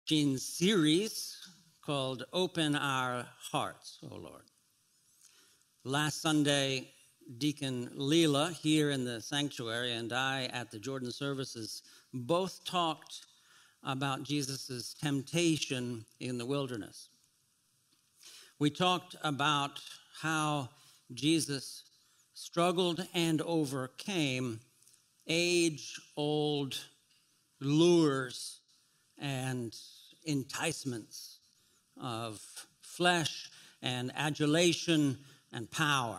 preaching series called Open Our Hearts, O Lord. Last Sunday, Deacon Leela here in the sanctuary and I at the Jordan services both talked about Jesus' temptation in the wilderness. We talked about how Jesus struggled and overcame age-old lures and enticements of flesh and adulation and power,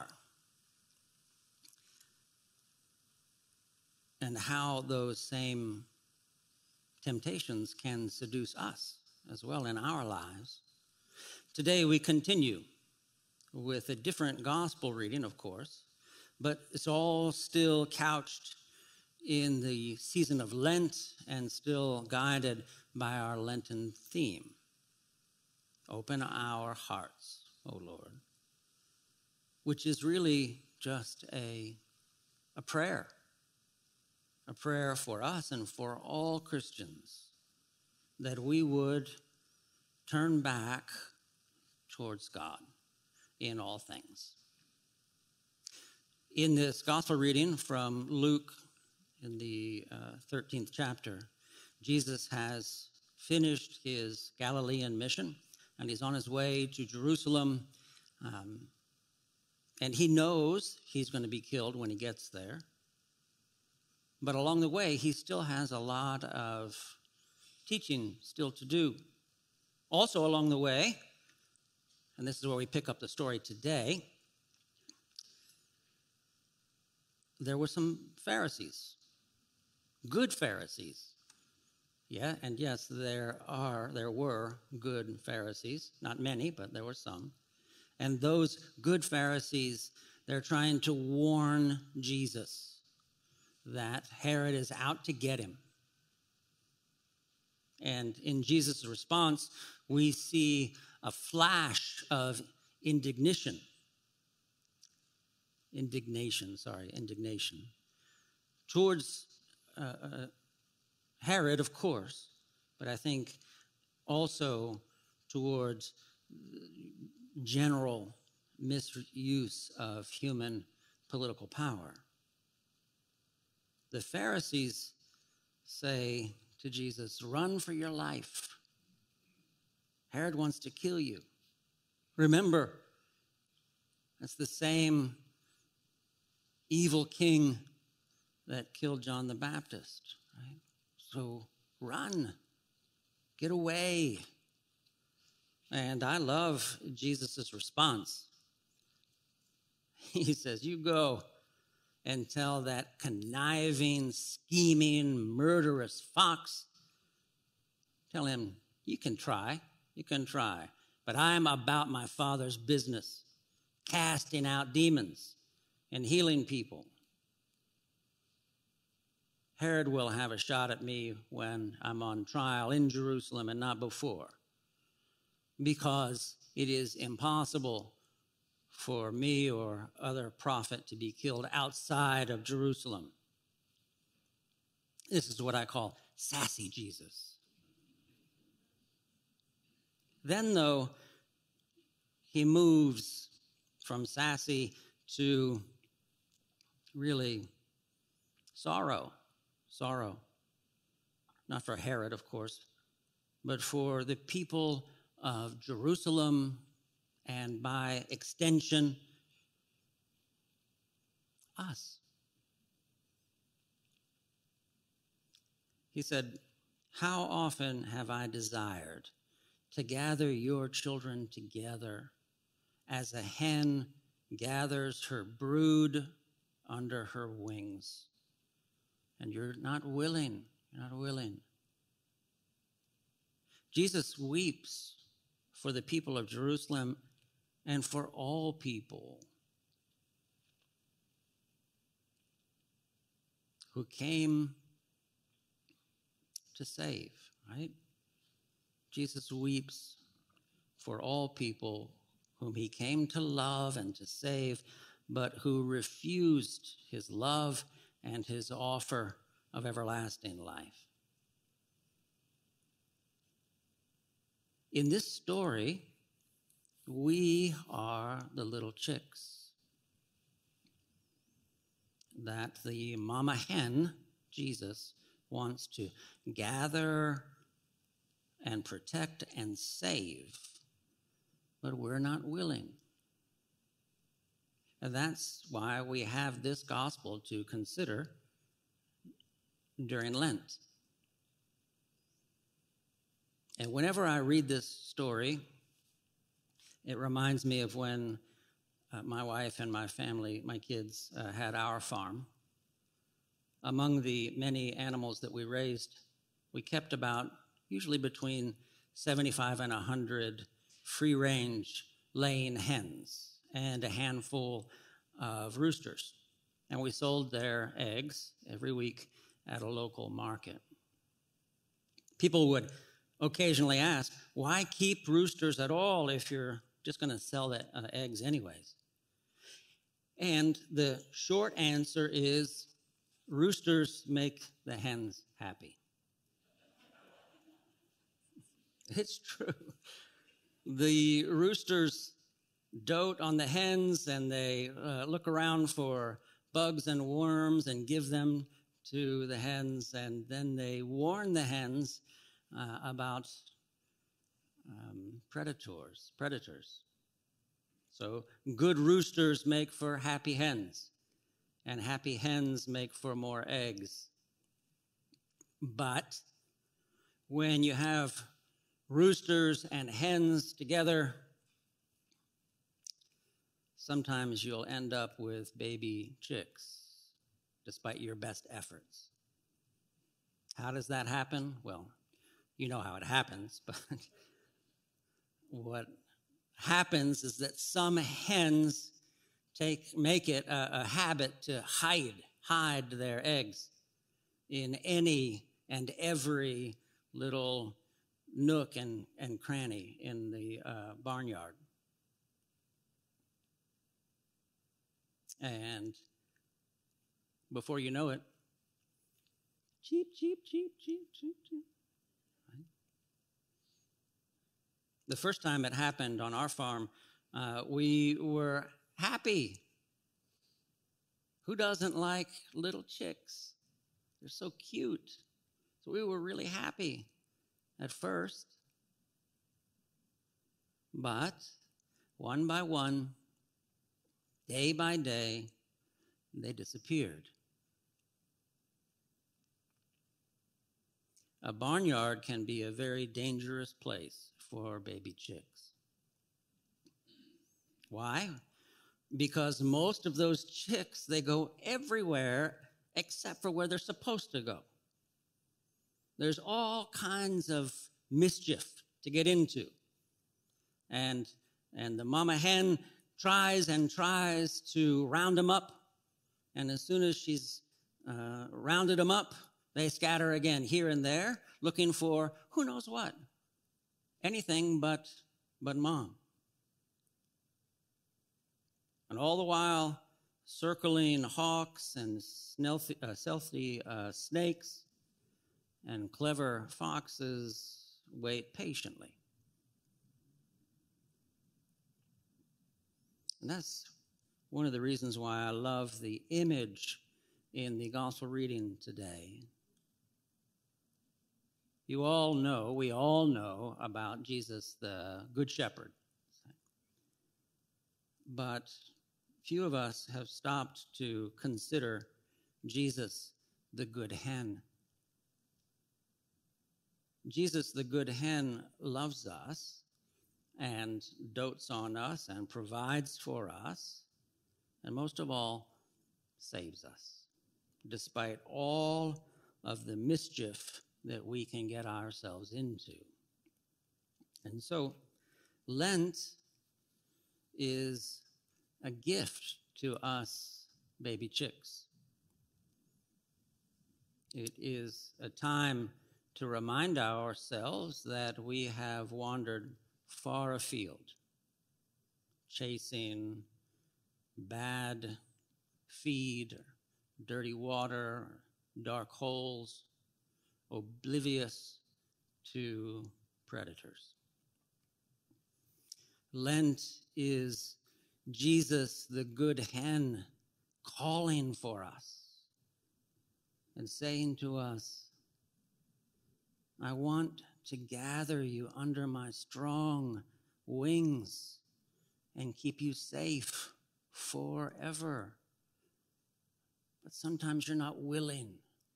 and how those same temptations can seduce us as well in our lives. Today we continue with a different gospel reading, of course, but it's all still couched in the season of Lent and still guided by our Lenten theme. Open our hearts, O Lord, which is really just a prayer for us and for all Christians, that we would turn back towards God in all things. In this gospel reading from Luke, in the 13th chapter, Jesus has finished his Galilean mission, and he's on his way to Jerusalem, and he knows he's going to be killed when he gets there. But along the way, he still has a lot of teaching still to do. Also along the way, and this is where we pick up the story today, there were some Pharisees. Good Pharisees. Yeah, and yes, there were good Pharisees. Not many, but there were some. And those good Pharisees, they're trying to warn Jesus that Herod is out to get him. And in Jesus' response, we see a flash of indignation towards Herod, of course, but I think also towards general misuse of human political power. The Pharisees say to Jesus, "Run for your life. Herod wants to kill you." Remember, that's the same evil king that killed John the Baptist, right? So run, get away. And I love Jesus' response. He says, "You go and tell that conniving, scheming, murderous fox, tell him, you can try, but I'm about my Father's business, casting out demons and healing people. Herod will have a shot at me when I'm on trial in Jerusalem and not before, because it is impossible for me or other prophet to be killed outside of Jerusalem." This is what I call sassy Jesus. Then, though, he moves from sassy to really sorrow. Not for Herod, of course, but for the people of Jerusalem, and by extension, us. He said, "How often have I desired to gather your children together as a hen gathers her brood under her wings. And you're not willing. Jesus weeps for the people of Jerusalem and for all people who came to save, right? Jesus weeps for all people whom he came to love and to save, but who refused his love and his offer of everlasting life. In this story, we are the little chicks that the mama hen, Jesus, wants to gather and protect and save, but we're not willing. And that's why we have this gospel to consider during Lent. And whenever I read this story, it reminds me of when my wife and my family, my kids, had our farm. Among the many animals that we raised, we kept about usually between 75 and 100 free-range laying hens and a handful of roosters. And we sold their eggs every week at a local market. People would occasionally ask, why keep roosters at all if you're just going to sell the eggs anyways? And the short answer is, roosters make the hens happy. It's true. The roosters dote on the hens, and they look around for bugs and worms and give them to the hens, and then they warn the hens about predators. So good roosters make for happy hens, and happy hens make for more eggs. But when you have roosters and hens together, sometimes you'll end up with baby chicks, despite your best efforts. How does that happen? Well, you know how it happens, but what happens is that some hens make it a habit to hide their eggs in any and every little nook and cranny in the barnyard. And before you know it, cheep, cheep, cheep, cheep, cheep, cheep. Right? The first time it happened on our farm, we were happy. Who doesn't like little chicks? They're so cute. So we were really happy at first. But one by one, day by day, they disappeared. A barnyard can be a very dangerous place for baby chicks. Why? Because most of those chicks, they go everywhere except for where they're supposed to go. There's all kinds of mischief to get into. And the mama hen tries and tries to round them up. And as soon as she's rounded them up, they scatter again here and there, looking for who knows what. Anything but mom. And all the while, circling hawks and stealthy snakes and clever foxes wait patiently. And that's one of the reasons why I love the image in the gospel reading today. We all know about Jesus, the Good Shepherd. But few of us have stopped to consider Jesus, the Good Hen. Jesus, the Good Hen, loves us and dotes on us and provides for us, and most of all, saves us, despite all of the mischief that we can get ourselves into. And so, Lent is a gift to us baby chicks. It is a time to remind ourselves that we have wandered far afield, chasing bad feed, dirty water, dark holes, oblivious to predators. Lent is Jesus, the good hen, calling for us and saying to us, I want to gather you under my strong wings and keep you safe forever. But sometimes you're not willing.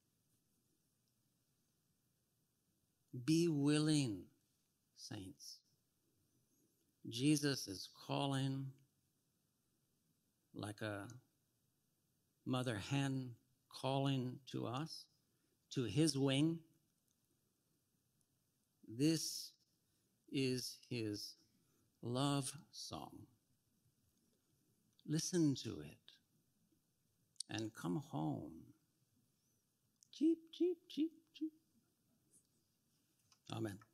Be willing, saints. Jesus is calling like a mother hen calling to us, to his wing. This is his love song. Listen to it and come home. Cheep, cheep, cheep, cheep. Amen.